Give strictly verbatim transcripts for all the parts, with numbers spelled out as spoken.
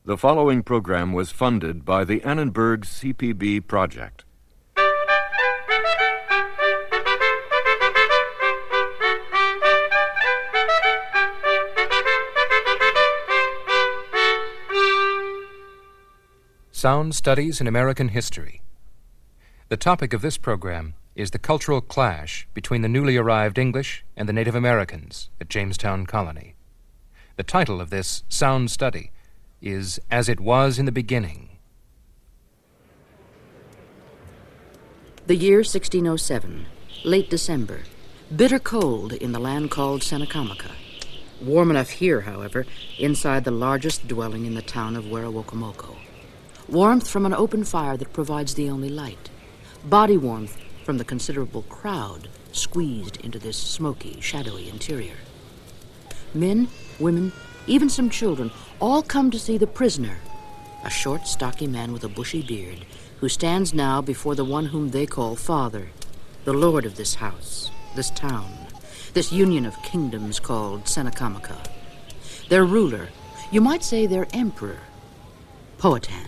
The following program was funded by the Annenberg C P B project. Sound Studies in American History. The topic of this program is the cultural clash between the newly arrived English and the Native Americans at Jamestown Colony. The title of this sound study is As It Was in the Beginning. The year sixteen oh seven, late December, bitter cold in the land called Senacomica. Warm enough here, however, inside the largest dwelling in the town of Werowocomoco. Warmth from an open fire that provides the only light. Body warmth from the considerable crowd squeezed into this smoky, shadowy interior. Men, women, even some children, all come to see the prisoner, a short, stocky man with a bushy beard, who stands now before the one whom they call Father, the lord of this house, this town, this union of kingdoms called Senacomica. Their ruler, you might say their emperor, Powhatan.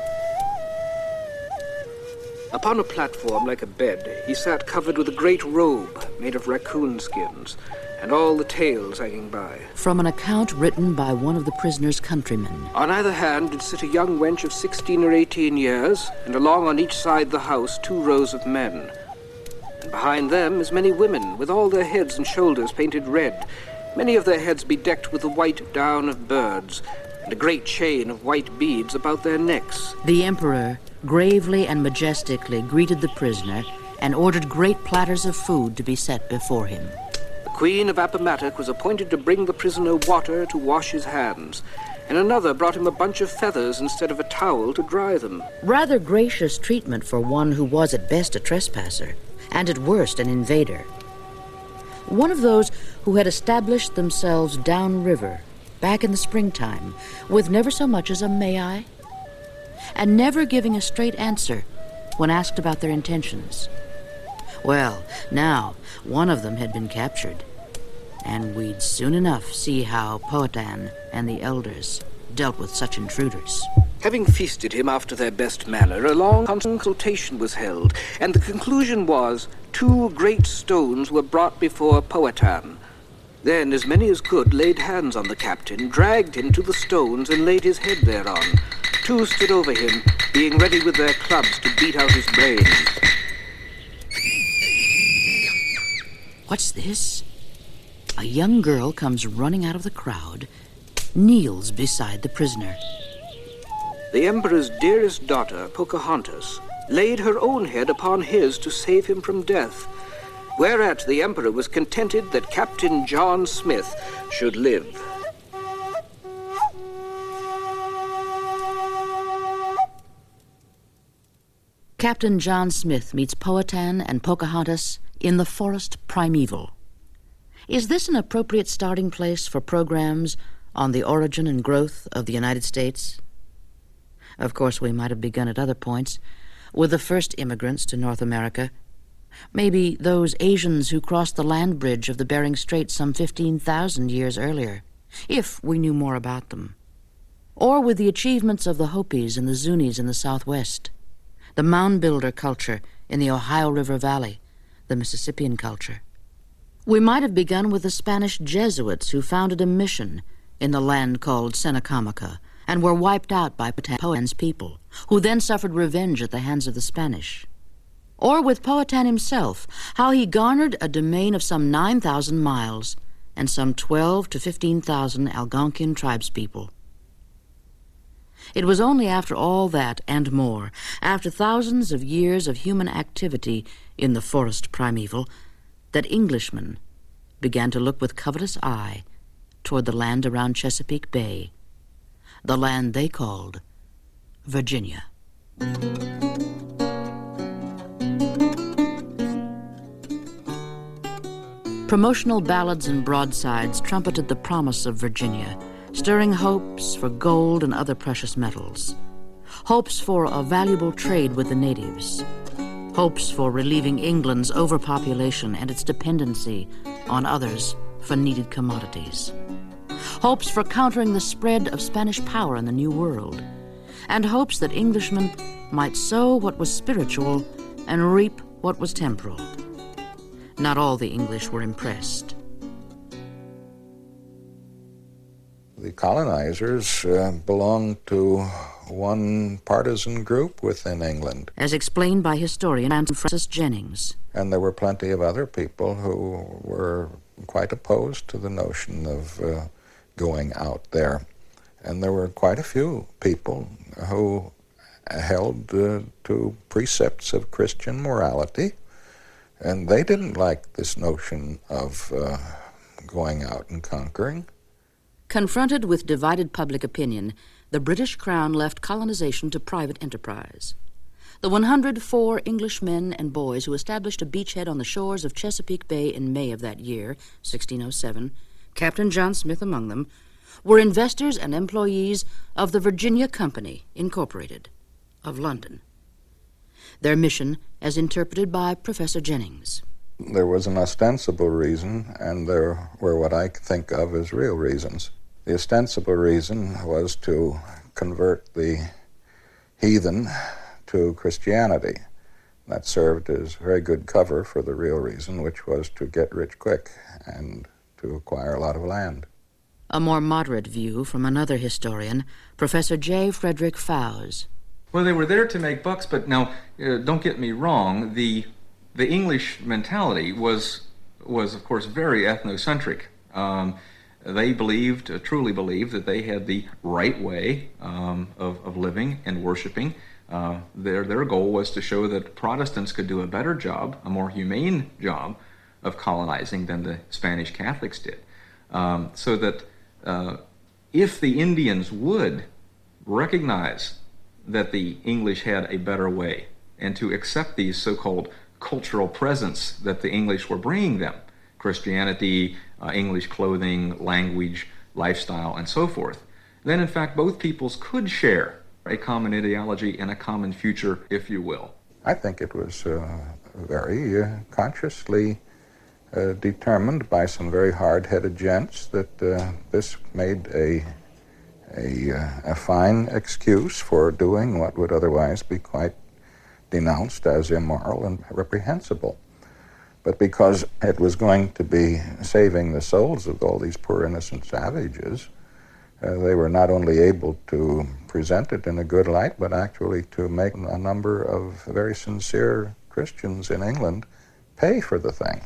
Upon a platform like a bed, he sat covered with a great robe made of raccoon skins, and all the tails hanging by. From an account written by one of the prisoner's countrymen. On either hand did sit a young wench of sixteen or eighteen years, and along on each side the house two rows of men. And behind them as many women, with all their heads and shoulders painted red, many of their heads bedecked with the white down of birds, and a great chain of white beads about their necks. The emperor gravely and majestically greeted the prisoner and ordered great platters of food to be set before him. The Queen of Appomattox was appointed to bring the prisoner water to wash his hands, and another brought him a bunch of feathers instead of a towel to dry them. Rather gracious treatment for one who was at best a trespasser, and at worst an invader. One of those who had established themselves downriver, back in the springtime, with never so much as a "may I?" and never giving a straight answer when asked about their intentions. Well, now, one of them had been captured, and we'd soon enough see how Powhatan and the elders dealt with such intruders. Having feasted him after their best manner, a long consultation was held, and the conclusion was two great stones were brought before Powhatan. Then as many as could laid hands on the captain, dragged him to the stones, and laid his head thereon. Two stood over him, being ready with their clubs to beat out his brains. What's this? A young girl comes running out of the crowd, kneels beside the prisoner. The emperor's dearest daughter, Pocahontas, laid her own head upon his to save him from death, whereat the emperor was contented that Captain John Smith should live. Captain John Smith meets Powhatan and Pocahontas in the forest primeval. Is this an appropriate starting place for programs on the origin and growth of the United States? Of course, we might have begun at other points, with the first immigrants to North America. Maybe those Asians who crossed the land bridge of the Bering Strait some fifteen thousand years earlier, if we knew more about them. Or with the achievements of the Hopis and the Zunis in the Southwest, the mound builder culture in the Ohio River Valley, the Mississippian culture. We might have begun with the Spanish Jesuits who founded a mission in the land called Senacomica and were wiped out by Powhatan's people, who then suffered revenge at the hands of the Spanish. Or with Powhatan himself, how he garnered a domain of some nine thousand miles and some twelve to fifteen thousand Algonquian tribespeople. It was only after all that and more, after thousands of years of human activity in the forest primeval, that Englishmen began to look with covetous eye toward the land around Chesapeake Bay, the land they called Virginia. Promotional ballads and broadsides trumpeted the promise of Virginia, stirring hopes for gold and other precious metals, hopes for a valuable trade with the natives, hopes for relieving England's overpopulation and its dependency on others for needed commodities, hopes for countering the spread of Spanish power in the New World, and hopes that Englishmen might sow what was spiritual and reap what was temporal. Not all the English were impressed. The colonizers uh, belonged to one partisan group within England. As explained by historian Francis Jennings. And there were plenty of other people who were quite opposed to the notion of uh, going out there. And there were quite a few people who held uh, to precepts of Christian morality, and they didn't like this notion of uh, going out and conquering. Confronted with divided public opinion, the British Crown left colonization to private enterprise. The one hundred four English men and boys who established a beachhead on the shores of Chesapeake Bay in May of that year, sixteen oh seven, Captain John Smith among them, were investors and employees of the Virginia Company, Incorporated, of London. Their mission, as interpreted by Professor Jennings. There was an ostensible reason, and there were what I think of as real reasons. The ostensible reason was to convert the heathen to Christianity. That served as very good cover for the real reason, which was to get rich quick and to acquire a lot of land. A more moderate view from another historian, Professor J. Frederick Fowles. Well, they were there to make bucks, but now, uh, don't get me wrong, the the English mentality was, was of course, very ethnocentric. Um, they believed, uh, truly believed, that they had the right way um, of, of living and worshiping. Uh, their, their goal was to show that Protestants could do a better job, a more humane job, of colonizing than the Spanish Catholics did. Um, so that uh, if the Indians would recognize that the English had a better way and to accept these so-called cultural presents that the English were bringing them, Christianity, uh, English clothing, language, lifestyle, and so forth, then in fact both peoples could share a common ideology and a common future, if you will. I think it was uh, very uh, consciously uh, determined by some very hard-headed gents that uh, this made a, a, uh, a fine excuse for doing what would otherwise be quite denounced as immoral and reprehensible. But because it was going to be saving the souls of all these poor innocent savages, uh, they were not only able to present it in a good light, but actually to make a number of very sincere Christians in England pay for the thing.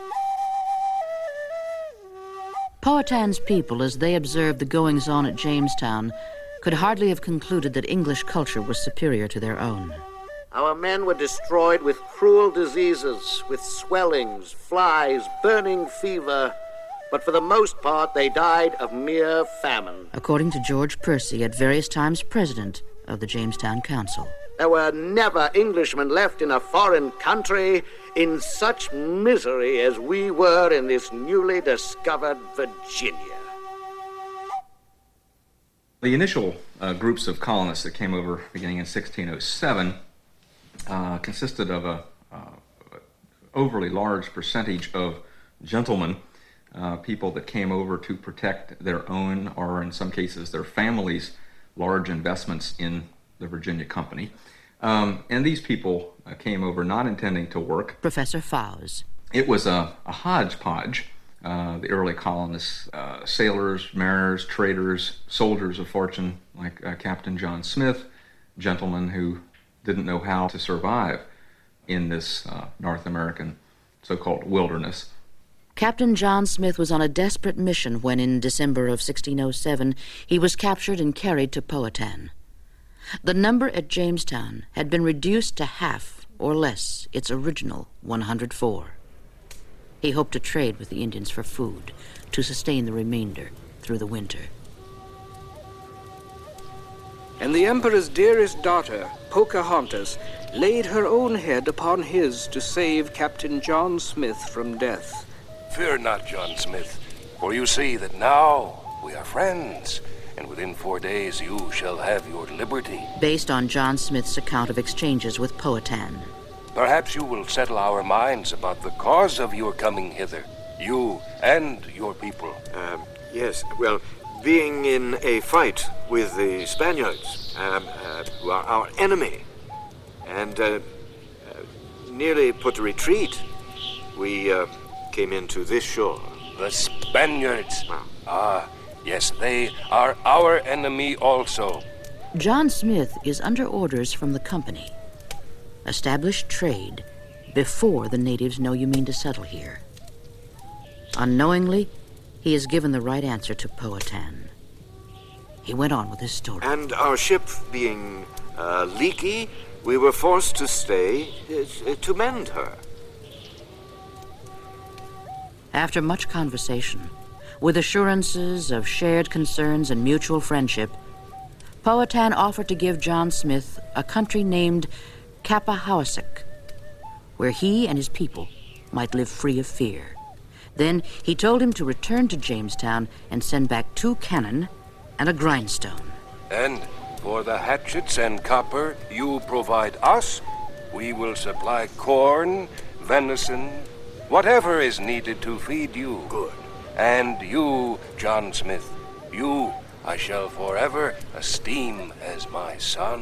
Powhatan's people, as they observed the goings-on at Jamestown, could hardly have concluded that English culture was superior to their own. Our men were destroyed with cruel diseases, with swellings, flies, burning fever, but for the most part they died of mere famine. According to George Percy, at various times president of the Jamestown Council. There were never Englishmen left in a foreign country in such misery as we were in this newly discovered Virginia. The initial uh, groups of colonists that came over beginning in sixteen oh seven uh, consisted of a uh, overly large percentage of gentlemen, uh, people that came over to protect their own, or in some cases their families' large investments in the Virginia Company. Um, and these people uh, came over not intending to work. Professor Fowles. It was a, a hodgepodge. Uh, the early colonists, uh, sailors, mariners, traders, soldiers of fortune, like uh, Captain John Smith, gentlemen who didn't know how to survive in this uh, North American so-called wilderness. Captain John Smith was on a desperate mission when, in December of sixteen oh seven, he was captured and carried to Powhatan. The number at Jamestown had been reduced to half or less its original one hundred four. He hoped to trade with the Indians for food to sustain the remainder through the winter. And the Emperor's dearest daughter, Pocahontas, laid her own head upon his to save Captain John Smith from death. Fear not, John Smith, for you see that now we are friends, and within four days you shall have your liberty. Based on John Smith's account of exchanges with Powhatan. Perhaps you will settle our minds about the cause of your coming hither, you and your people. Uh, yes, well, being in a fight with the Spaniards, um, uh, who are our enemy, and uh, uh, nearly put to retreat, we uh, came into this shore. The Spaniards? Wow. Ah, yes, they are our enemy also. John Smith is under orders from the company. Establish trade before the natives know you mean to settle here. Unknowingly, he is given the right answer to Powhatan. He went on with his story. And our ship being uh, leaky, we were forced to stay uh, to mend her. After much conversation, with assurances of shared concerns and mutual friendship, Powhatan offered to give John Smith a country named Capahowsick, where he and his people might live free of fear. Then he told him to return to Jamestown and send back two cannon and a grindstone. And for the hatchets and copper you provide us, we will supply corn, venison, whatever is needed to feed you. Good. And you, John Smith, you I shall forever esteem as my son.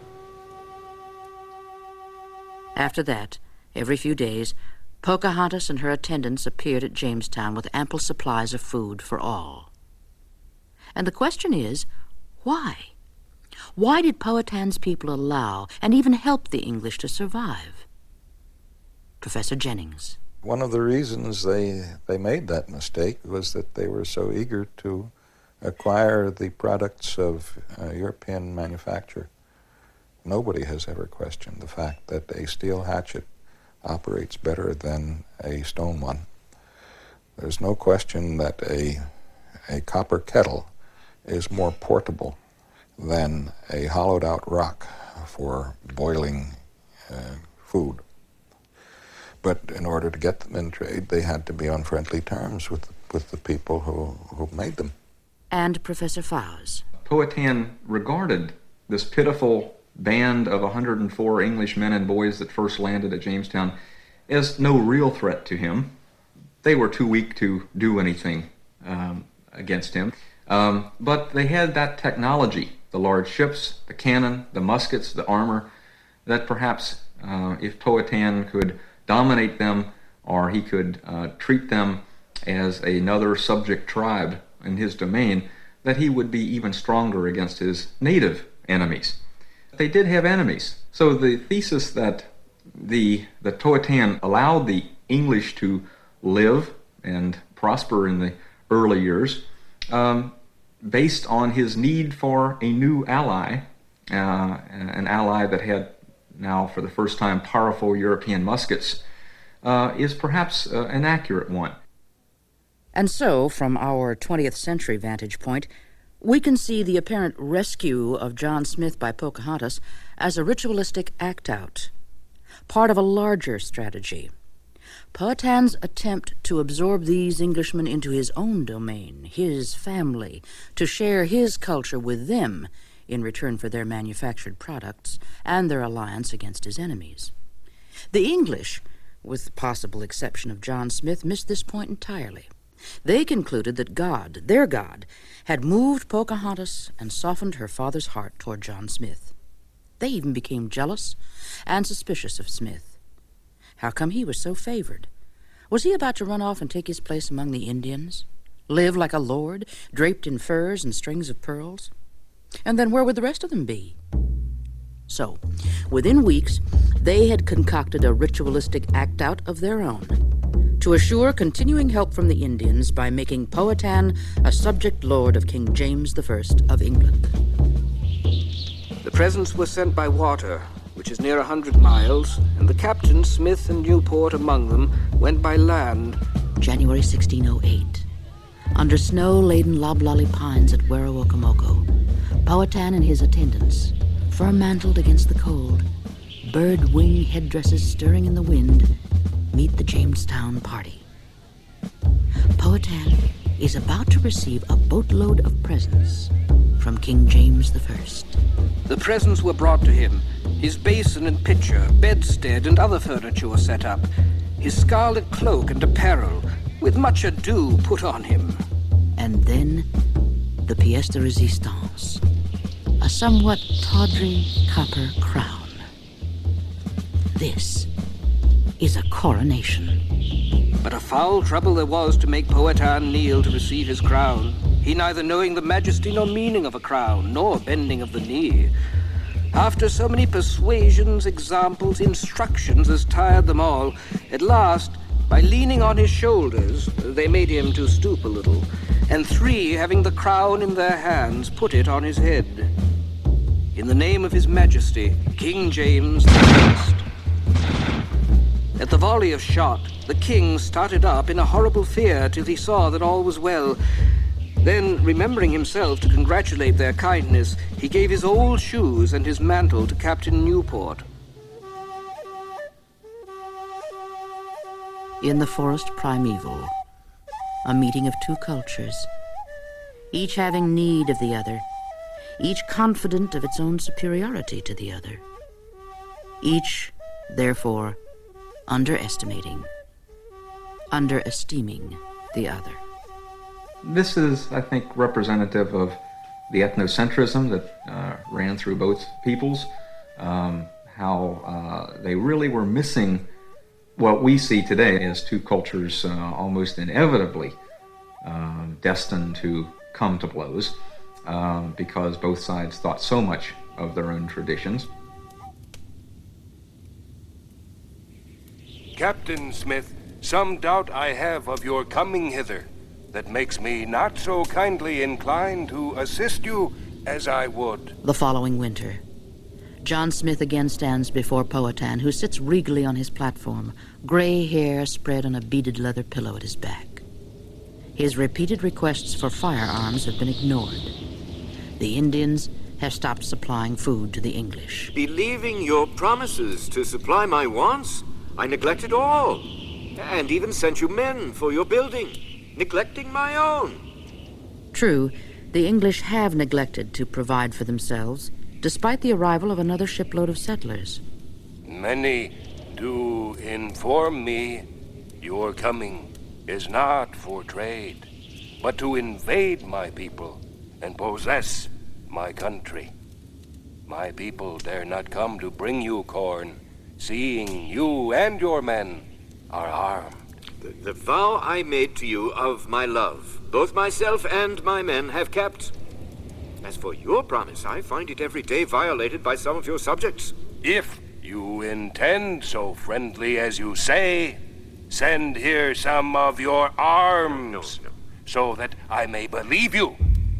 After that, every few days, Pocahontas and her attendants appeared at Jamestown with ample supplies of food for all. And the question is, why? Why did Powhatan's people allow and even help the English to survive? Professor Jennings. One of the reasons they, they made that mistake was that they were so eager to acquire the products of uh, European manufacture. Nobody has ever questioned the fact that a steel hatchet operates better than a stone one. There's no question that a, a copper kettle is more portable than a hollowed-out rock for boiling uh, food. But in order to get them in trade, they had to be on friendly terms with, with the people who, who made them. And Professor Fowles. Powhatan regarded this pitiful band of one hundred four English men and boys that first landed at Jamestown as no real threat to him. They were too weak to do anything um, against him. Um, but they had that technology, the large ships, the cannon, the muskets, the armor, that perhaps uh, if Powhatan could dominate them, or he could uh, treat them as another subject tribe in his domain, that he would be even stronger against his native enemies. They did have enemies. So the thesis that the that Powhatan allowed the English to live and prosper in the early years, um, based on his need for a new ally, uh, an ally that had now for the first time powerful European muskets, uh, is perhaps uh, an accurate one. And so, from our twentieth century vantage point, we can see the apparent rescue of John Smith by Pocahontas as a ritualistic act-out, part of a larger strategy. Powhatan's attempt to absorb these Englishmen into his own domain, his family, to share his culture with them in return for their manufactured products and their alliance against his enemies. The English, with the possible exception of John Smith, missed this point entirely. They concluded that God, their God, had moved Pocahontas and softened her father's heart toward John Smith. They even became jealous and suspicious of Smith. How come he was so favored? Was he about to run off and take his place among the Indians? Live like a lord, draped in furs and strings of pearls? And then where would the rest of them be? So, within weeks, they had concocted a ritualistic act-out of their own to assure continuing help from the Indians by making Powhatan a subject lord of King James the First of England. The presents were sent by water, which is near a hundred miles, and the captain, Smith and Newport among them, went by land. January sixteen oh eight. Under snow-laden loblolly pines at Werowocomoco, Powhatan and his attendants, fur-mantled against the cold, bird-wing headdresses stirring in the wind, meet the Jamestown party. Powhatan is about to receive a boatload of presents from King James the First. The presents were brought to him. His basin and pitcher, bedstead, and other furniture were set up. His scarlet cloak and apparel, with much ado, put on him. And then the pièce de résistance, a somewhat tawdry copper crown. This is a coronation. But a foul trouble there was to make Powhatan kneel to receive his crown, he neither knowing the majesty nor meaning of a crown, nor bending of the knee. After so many persuasions, examples, instructions as tired them all, at last, by leaning on his shoulders, they made him to stoop a little, and three, having the crown in their hands, put it on his head. In the name of his majesty, King James the First. At the volley of shot, the king started up in a horrible fear till he saw that all was well. Then, remembering himself to congratulate their kindness, he gave his old shoes and his mantle to Captain Newport. In the forest primeval, a meeting of two cultures, each having need of the other, each confident of its own superiority to the other, each, therefore, underestimating, underesteeming the other. This is, I think, representative of the ethnocentrism that uh, ran through both peoples, um, how uh, they really were missing what we see today as two cultures uh, almost inevitably uh, destined to come to blows, uh, because both sides thought so much of their own traditions. Captain Smith, some doubt I have of your coming hither, that makes me not so kindly inclined to assist you as I would. The following winter, John Smith again stands before Powhatan, who sits regally on his platform, gray hair spread on a beaded leather pillow at his back. His repeated requests for firearms have been ignored. The Indians have stopped supplying food to the English. Believing your promises to supply my wants, I neglected all, and even sent you men for your building, neglecting my own. True, the English have neglected to provide for themselves, despite the arrival of another shipload of settlers. Many do inform me your coming is not for trade, but to invade my people and possess my country. My people dare not come to bring you corn, seeing you and your men are armed. The, the vow I made to you of my love, both myself and my men have kept. As for your promise, I find it every day violated by some of your subjects. If you intend so friendly as you say, send here some of your arms, no, no. so that I may believe you.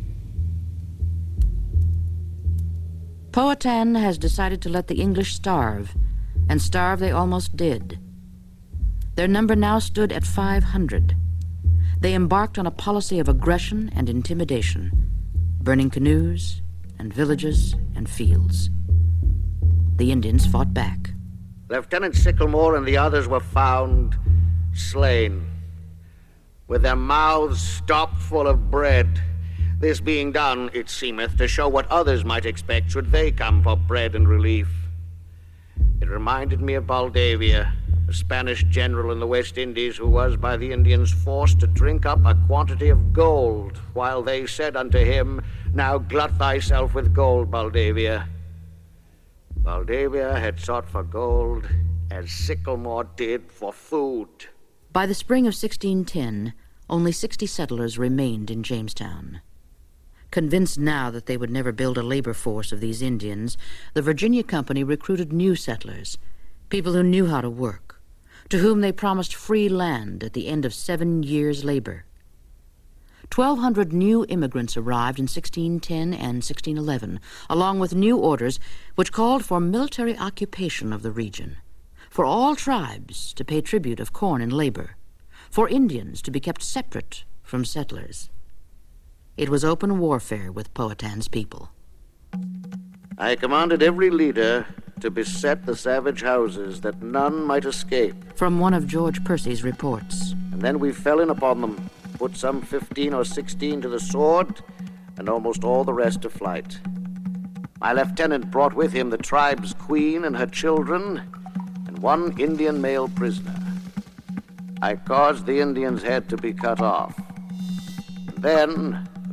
Powhatan has decided to let the English starve, and starve they almost did. Their number now stood at five hundred. They embarked on a policy of aggression and intimidation, burning canoes and villages and fields. The Indians fought back. Lieutenant Sycamore and the others were found slain, with their mouths stopped full of bread. This being done, it seemeth, to show what others might expect should they come for bread and relief. It reminded me of Valdivia, a Spanish general in the West Indies who was by the Indians forced to drink up a quantity of gold, while they said unto him, "Now glut thyself with gold, Valdivia." Valdivia had sought for gold as Sycamore did for food. By the spring of sixteen ten, only sixty settlers remained in Jamestown. Convinced now that they would never build a labor force of these Indians, the Virginia Company recruited new settlers, people who knew how to work, to whom they promised free land at the end of seven years' labor. Twelve hundred new immigrants arrived in sixteen ten and sixteen eleven, along with new orders which called for military occupation of the region, for all tribes to pay tribute of corn and labor, for Indians to be kept separate from settlers. It was open warfare with Powhatan's people. I commanded every leader to beset the savage houses, that none might escape. From one of George Percy's reports. And then we fell in upon them, put some fifteen or sixteen to the sword, and almost all the rest to flight. My lieutenant brought with him the tribe's queen and her children, and one Indian male prisoner. I caused the Indian's head to be cut off. And then,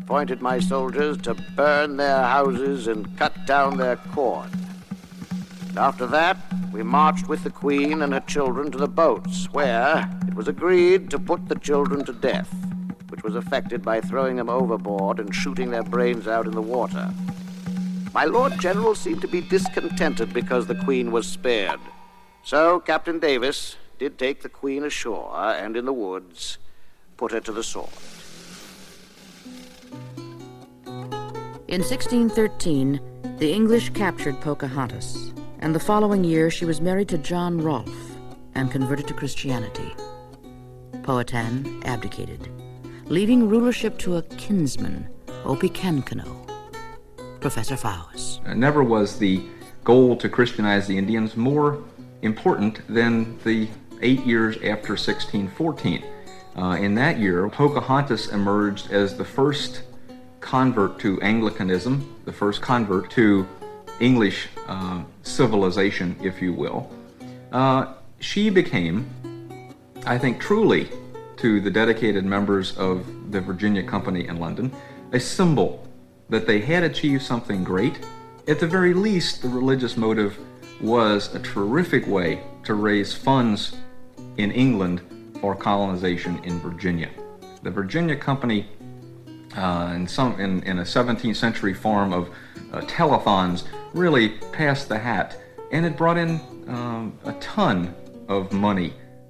appointed my soldiers to burn their houses and cut down their corn. And after that, we marched with the Queen and her children to the boats, where it was agreed to put the children to death, which was effected by throwing them overboard and shooting their brains out in the water. My Lord General seemed to be discontented because the Queen was spared. So Captain Davis did take the Queen ashore and in the woods put her to the sword. In sixteen thirteen, the English captured Pocahontas, and the following year she was married to John Rolfe and converted to Christianity. Powhatan abdicated, leaving rulership to a kinsman, Opechancanough. Professor Fowles. Never was the goal to Christianize the Indians more important than the eight years after sixteen fourteen. Uh, in that year, Pocahontas emerged as the first convert to Anglicanism, the first convert to English uh, civilization, if you will. Uh, she became, I think truly, to the dedicated members of the Virginia Company in London, a symbol that they had achieved something great. At the very least, the religious motive was a terrific way to raise funds in England for colonization in Virginia. The Virginia Company, uh, in, some, in, in a seventeenth century form of uh, telethons, really passed the hat, and it brought in um, a ton of money.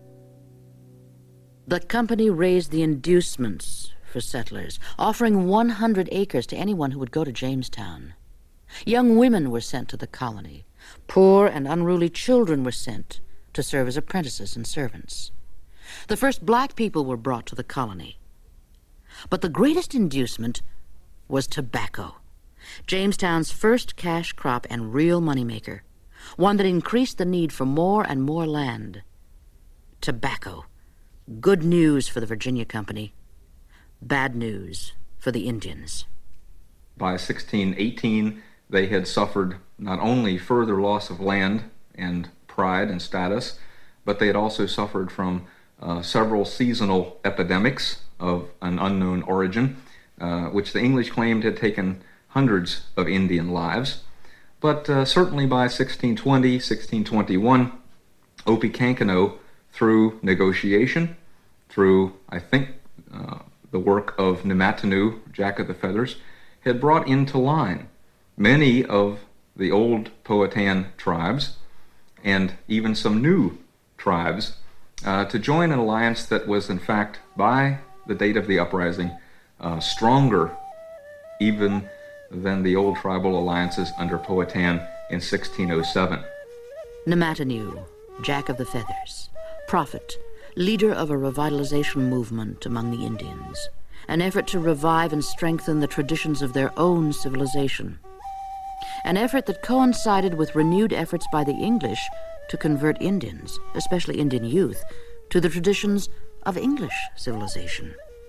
The company raised the inducements for settlers, offering one hundred acres to anyone who would go to Jamestown. Young women were sent to the colony. Poor and unruly children were sent to serve as apprentices and servants. The first black people were brought to the colony. But the greatest inducement was tobacco, Jamestown's first cash crop and real moneymaker, one that increased the need for more and more land. Tobacco. Good news for the Virginia Company. Bad news for the Indians. By sixteen eighteen, they had suffered not only further loss of land and pride and status, but they had also suffered from uh, several seasonal epidemics of an unknown origin, uh, which the English claimed had taken hundreds of Indian lives. But uh, certainly by sixteen twenty, sixteen twenty-one, Opechancanough, through negotiation, through, I think, uh, the work of Namatanoo, Jack of the Feathers, had brought into line many of the old Powhatan tribes and even some new tribes uh, to join an alliance that was, in fact, by the date of the uprising, uh, stronger even than the old tribal alliances under Powhatan in sixteen oh seven. Namatanoo, Jack of the Feathers, prophet, leader of a revitalization movement among the Indians, an effort to revive and strengthen the traditions of their own civilization, an effort that coincided with renewed efforts by the English to convert Indians, especially Indian youth, to the traditions of English civilization.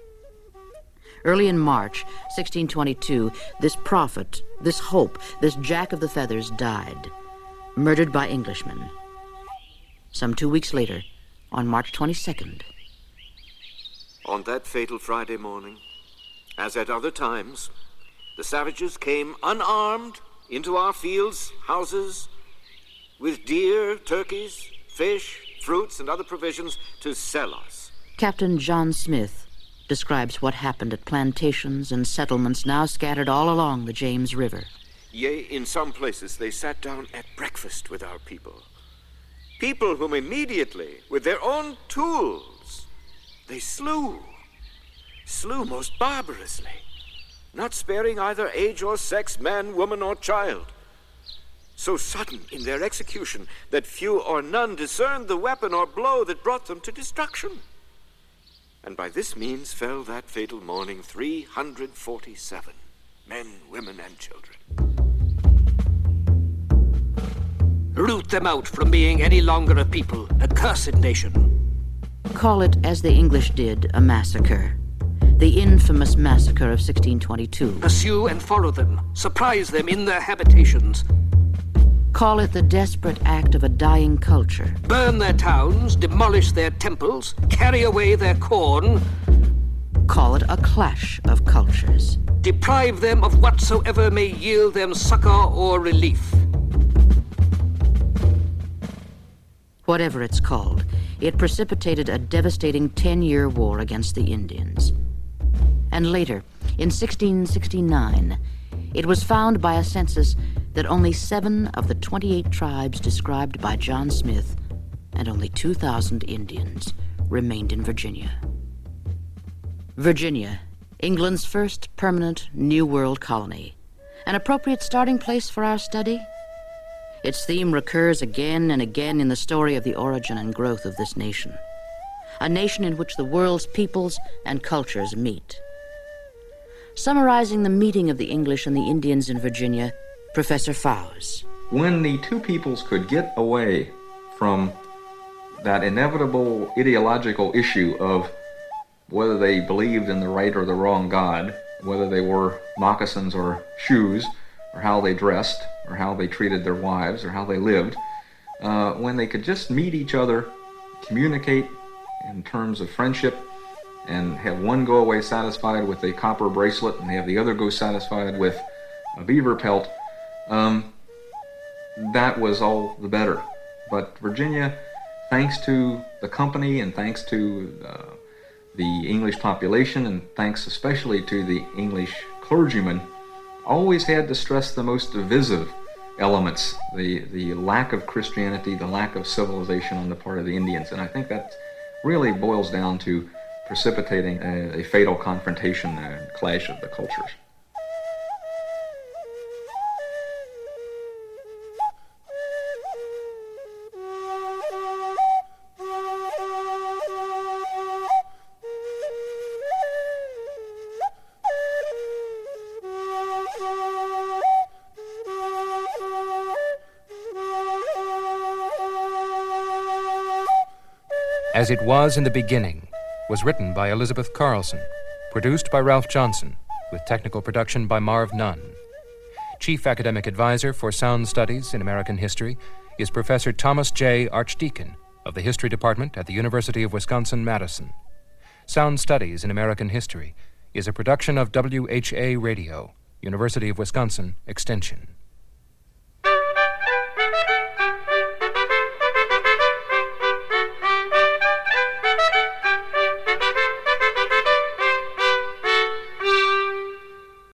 Early in March sixteen twenty-two, this prophet, this hope, this Jack of the Feathers died, murdered by Englishmen. Some two weeks later, on March twenty-second. On that fatal Friday morning, as at other times, the savages came unarmed into our fields, houses, with deer, turkeys, fish, fruits, and other provisions to sell us. Captain John Smith describes what happened at plantations and settlements now scattered all along the James River. Yea, in some places they sat down at breakfast with our people. People whom immediately, with their own tools, they slew. Slew most barbarously, not sparing either age or sex, man, woman, or child. So sudden in their execution that few or none discerned the weapon or blow that brought them to destruction. And by this means fell that fatal morning three hundred forty-seven, men, women, and children. Root them out from being any longer a people, a cursed nation. Call it, as the English did, a massacre. The infamous massacre of sixteen twenty-two. Pursue and follow them. Surprise them in their habitations. Call it the desperate act of a dying culture. Burn their towns, demolish their temples, carry away their corn. Call it a clash of cultures. deprive them of whatsoever may yield them succor or relief. Whatever it's called, it precipitated a devastating ten-year war against the Indians. And later, in sixteen sixty-nine, it was found by a census that only seven of the twenty-eight tribes described by John Smith, and only two thousand Indians, remained in Virginia. Virginia, England's first permanent New World colony. An appropriate starting place for our study? Its theme recurs again and again in the story of the origin and growth of this nation. A nation in which the world's peoples and cultures meet. Summarizing the meeting of the English and the Indians in Virginia, Professor Fowles. When the two peoples could get away from that inevitable ideological issue of whether they believed in the right or the wrong God, whether they wore moccasins or shoes, or how they dressed, or how they treated their wives, or how they lived, uh, when they could just meet each other, communicate in terms of friendship, and have one go away satisfied with a copper bracelet and have the other go satisfied with a beaver pelt, um, that was all the better. But Virginia, thanks to the company and thanks to uh, the English population and thanks especially to the English clergymen, always had to stress the most divisive elements, the, the lack of Christianity, the lack of civilization on the part of the Indians. And I think that really boils down to precipitating a, a fatal confrontation and clash of the cultures. As It Was in the Beginning was written by Elizabeth Carlson, produced by Ralph Johnson, with technical production by Marv Nunn. Chief Academic Advisor for Sound Studies in American History is Professor Thomas J. Archdeacon of the History Department at the University of Wisconsin-Madison. Sound Studies in American History is a production of W H A Radio, University of Wisconsin Extension.